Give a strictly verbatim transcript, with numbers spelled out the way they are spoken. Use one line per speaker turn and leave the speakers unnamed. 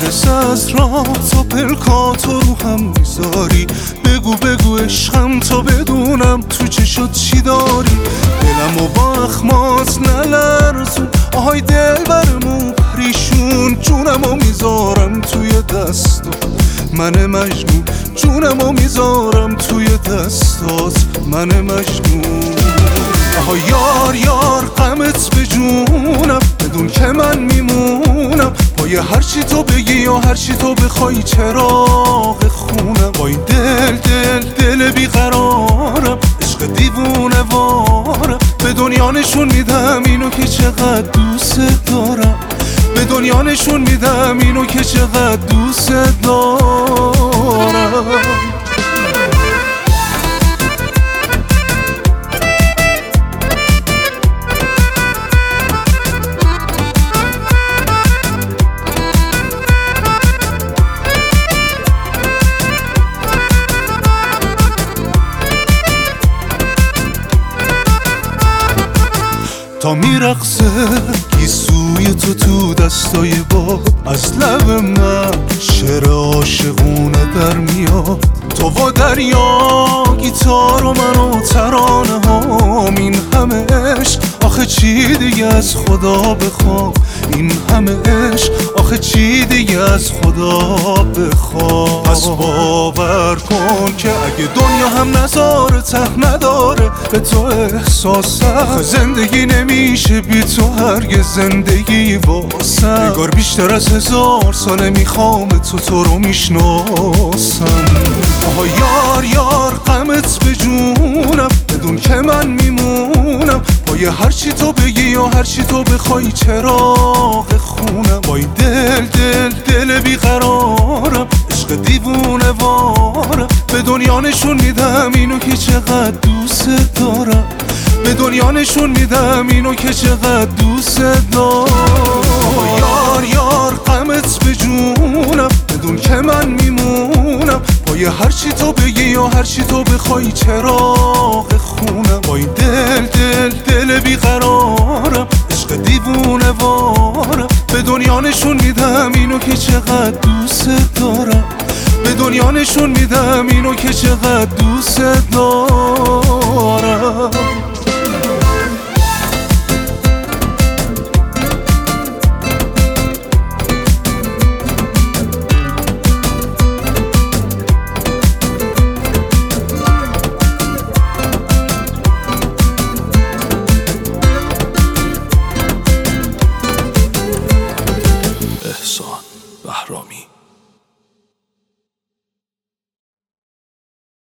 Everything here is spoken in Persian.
میرسه از راه تا پلکاتو رو هم میذاری. بگو بگو عشقم تا بدونم تو چشات چی داری. دلمو با اخماس نلرزون، آهای دل برمو پریشون. جونمو میذارم توی دستات من مجنون، جونمو میذارم توی دستات من مجنون. آها یار یار غمت به جونم، بدون که من میمونم پای هرچی تو بگی یا هرچی تو بخوای. چراغ خونم با این دل دل دل بیقرارم، عشق دیوونه وارم. به دنیا نشون میدم اینو که چقدر دوست دارم، به دنیا نشون میدم اینو که چقدر دوست دارم. تا میرقصه گیسوی تو تو دستای باد، از لب من شعر عاشقونه در میاد. تو و دریا گیتار و من و ترانه هام، این همه عشق آخه چی دیگه از خدا بخوام. این همه عشق آخه چی دیگه از خدا بخوام. پس باور کن که اگه دنیا هم نظاره ته نداره به تو احساسم. آخه زندگی نمیشه بی تو هرگز زندگی واسم. نگار بیشتر از هزار ساله میخوام تو تو رو میشناسم. آها یار یار غمت به جونم، بدون که من میمونم پای هرچی تو بگی یا هرچی تو بخوای. چراغ خونم با این دل دل دل بیقرارم، عشق دیوونه وارم. به دنیا نشون میدم اینو که چقدر دوست دارم، به دنیا نشون میدم اینو که چقدر دوست دارم. یار یار غمت به جونم، بدون که من میمونم پای هرچی تو بگی یا هرچی تو بخوای. چراغ خونم با این دل دل دل بیقرارم، عشق دیوونه وارم. به دنیا نشون میدم اینو که چقدر دوست دارم، به دنیا نشون میدم اینو که چقدر دوست دارم.
احسان بهرامی.